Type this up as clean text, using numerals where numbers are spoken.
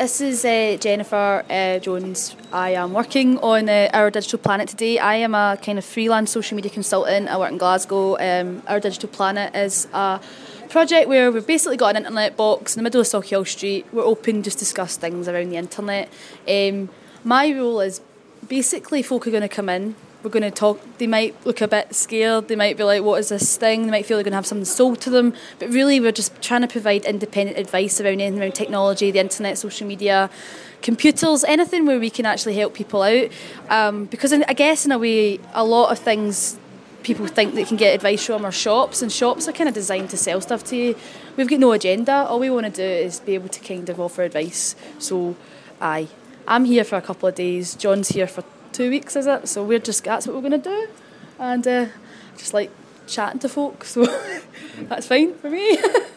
This is Jennifer Jones. I am working on Our Digital Planet today. I am a kind of freelance social media consultant. I work in Glasgow. Our Digital Planet is a project where we've basically got an internet box in the middle of Sauchiehall Street. We're open, just discuss things around the internet. My role is basically folk are going to come in. We're going to talk. They might look a bit scared. They might be like, what is this thing? They might feel they're going to have something sold to them. But really, we're just trying to provide independent advice around anything around technology, the internet, social media, computers, anything where we can actually help people out. Because I guess in a way, a lot of things people think they can get advice from are shops, and shops are kind of designed to sell stuff to you. We've got no agenda. All we want to do is be able to kind of offer advice. So, I'm here for a couple of days. John's here for 2 weeks, is it? So that's what we're going to do, and just like chatting to folk, so that's fine for me.